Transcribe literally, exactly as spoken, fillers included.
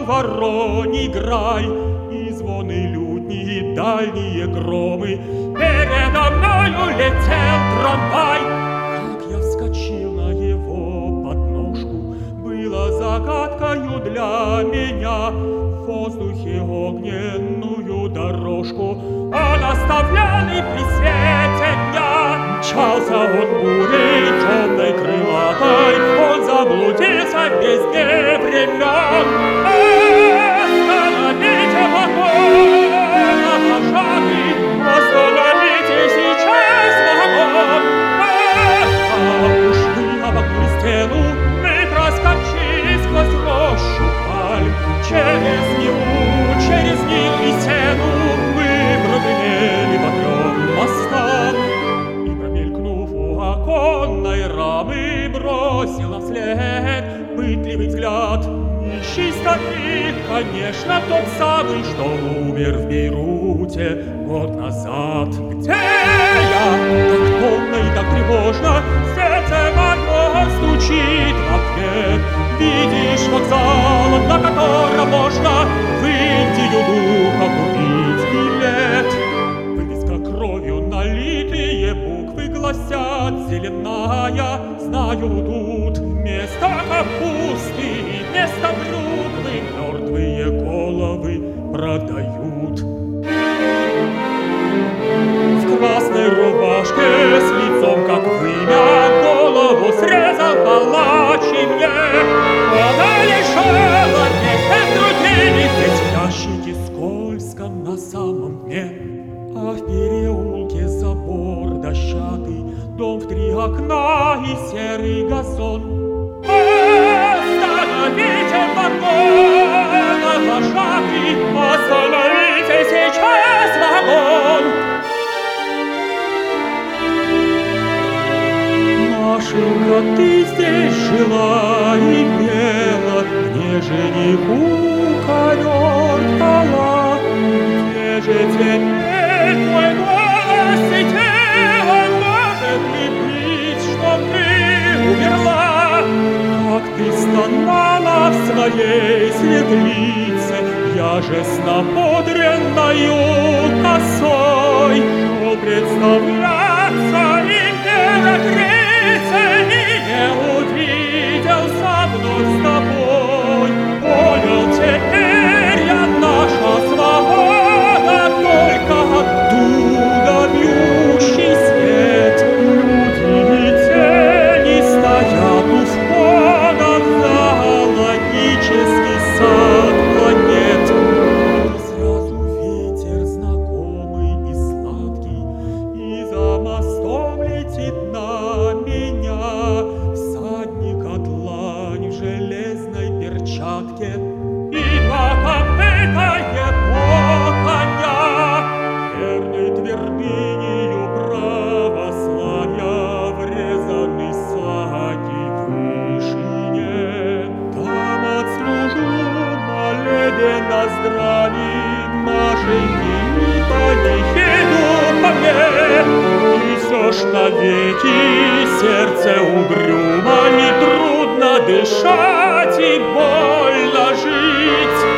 вороний грай, и звоны лютни, и дальние громы. Передо мною летел трамвай. Как я вскочил на его подножку, было загадкою для меня. В воздухе огненную дорожку он оставлял и при свете дня. Мчался он бурей темной крылатой, он заблудился в бездне времен. Остановите вагон, вожатый, остановите сейчас вагон. А уж мы обогнули стену, мы проскочили сквозь рощу пальм. Через Неву, через Нил и Сену мы прогремели по трем мостам. И, промелькнув у оконной рамы, бросила вслед пытливый взгляд. Нищий старик, конечно, тот самый, что умер в Бейруте год назад. Где я? Так томно и так тревожно сердце мое стучит в ответ. Видишь вокзал, на котором можно в Индию духа купить билет. Вывеска кровью налитые буквы гласят: зеленая, знаю, тут вместо капусты и вместо брюквы мертвые головы продают. В красной рубашке с лицом как вымя голову срезал палач и мне. Она лежала вместе с другими здесь в ящике скользком на самом дне. А в переулке забор дощатый, дом в три окна и серый газон. Остановите вагон, вожатый, остановите сейчас вагон. Машенька, ты здесь жила и пела, где жениху ковер дала? Где же теперь твой голос и тело? Может ли быть, что ты умерла? Как ты стонала в своей светлице, я же с напудренною косой шел представляться и не накрыться, и не увиделся вновь с тобой. Понял теперь я, наша свобода, только оттуда бьющий свет. Люди и тени стоят у входа в зоологический сад планет. Сразу ветер знакомый и сладкий, и за мостом летит на меня всадника длань в железной перчатке. И два копыта его коня, верной твердынею православия врезаны сади в вышине. Там отслужу молебен на здравии Машеньки, и панихиду по мне. И все ж навеки сердце угрюмо, и трудно дышать, и больно жить.